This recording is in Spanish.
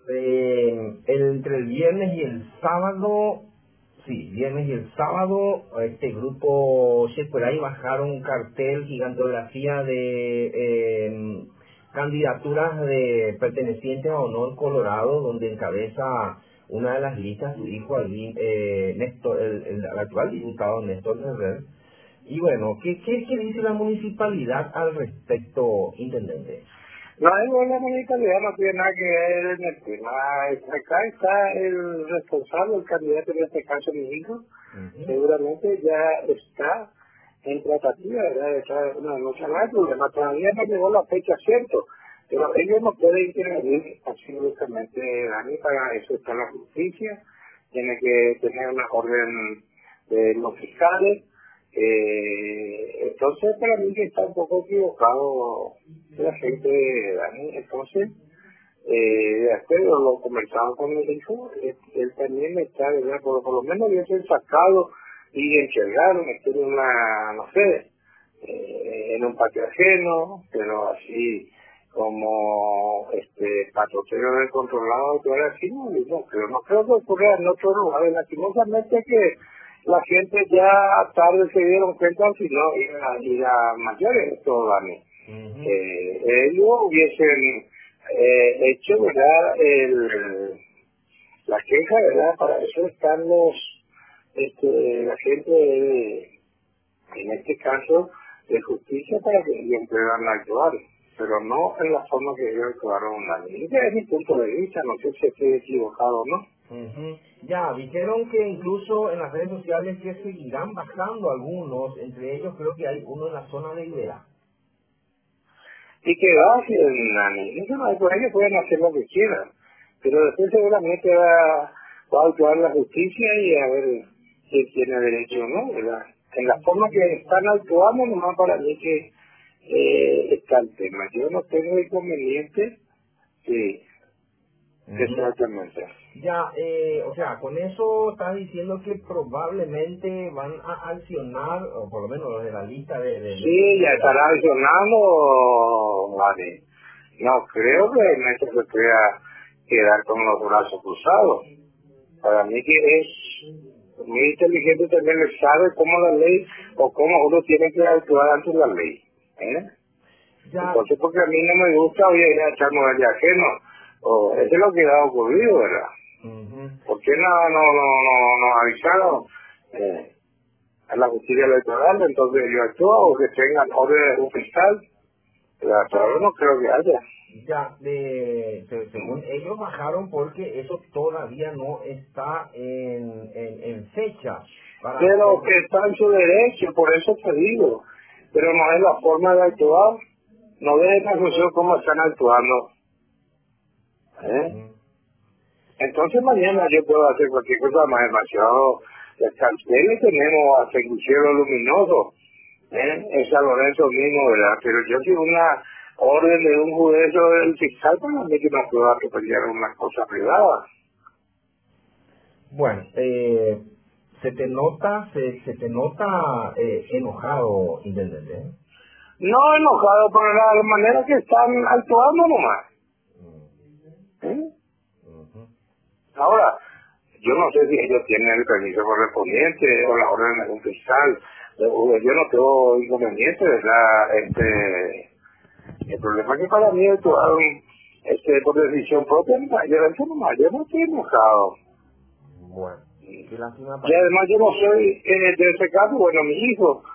Entre el viernes y el sábado, sí, viernes y el sábado, este grupo Checueray bajaron un cartel, gigantografía de candidaturas de pertenecientes a Honor Colorado, donde encabeza una de las listas su hijo, Néstor, el actual diputado Néstor Ferrer. Y bueno, ¿qué dice la municipalidad al respecto, intendente? No, la municipalidad no tiene nada que ver en el tema. Acá está el responsable, el candidato, en este caso mi hijo. Seguramente ya está en tratativa, ¿verdad? No se habla de problema, todavía no llegó la fecha, cierto, pero ellos no pueden intervenir absolutamente, Dani, para eso está la justicia, tiene que tener una orden de los fiscales. Entonces para mí que está un poco equivocado la gente, Dani. Entonces de acuerdo, lo conversaba con el hijo, él también está, ¿verdad? Por lo menos yo soy sacado y encerraron, estoy en una, no sé, en un patio ajeno, pero así como patrocero descontrolado, todo así, no creo que ocurra en otro lugar. Lastimosamente que la gente ya tarde se dieron cuenta, si no, y la mayores, todo a mí. Ellos hubiesen hecho, ¿verdad?, la queja, ¿verdad? Para eso están la gente, en este caso, de justicia, para que ellos puedan actuar, pero no en la forma que ellos actuaron. Ese es mi punto de vista, no sé si estoy equivocado o no. Ya, dijeron que incluso en las redes sociales que seguirán bajando algunos, entre ellos creo que hay uno en la zona de Ibera. Y que bajen, eso no hay por ellos, pueden hacer lo que quieran, pero después seguramente va a actuar la justicia y a ver quién tiene derecho o no, ¿verdad? En la forma que están actuando, nomás para mí que está el tema. Yo no tengo inconveniente, sí, exactamente. Ya, o sea, con eso estás diciendo que probablemente van a accionar, o por lo menos los de la lista Sí, ya estará accionando, vale. No creo que Ernesto se pueda quedar con los brazos cruzados. Para mí que es muy inteligente, también le sabe cómo la ley o cómo uno tiene que actuar ante la ley. Entonces, porque a mí no me gusta, voy a ir a echarme de ajeno. Eso es lo que ha ocurrido, ¿verdad? ¿Por qué no avisaron a la justicia electoral? Entonces yo actúo, o que tengan orden de un fiscal. Pero no creo que haya. Ya, según ellos bajaron porque eso todavía no está en fecha. Pero que está en su derecho, por eso te digo. Pero no es la forma de actuar. No dejen la función como están actuando. Entonces mañana yo puedo hacer cualquier cosa más demasiado. Los carteles tenemos hasta el cielo luminoso. En San Lorenzo mismo, ¿verdad? Pero yo si una orden de un juez o del fiscal, para mí que no puedo atropellar unas cosas privadas. Bueno, se te nota enojado, intendente. No enojado por la manera que están actuando nomás. Ahora, yo no sé si ellos tienen el permiso correspondiente o la orden de un fiscal. Yo no tengo inconveniente, ¿verdad? El problema es que para mí actuaron por decisión propia, yo no estoy enojado. Bueno, qué lástima. Y además yo no soy, de ese caso, bueno, mi hijo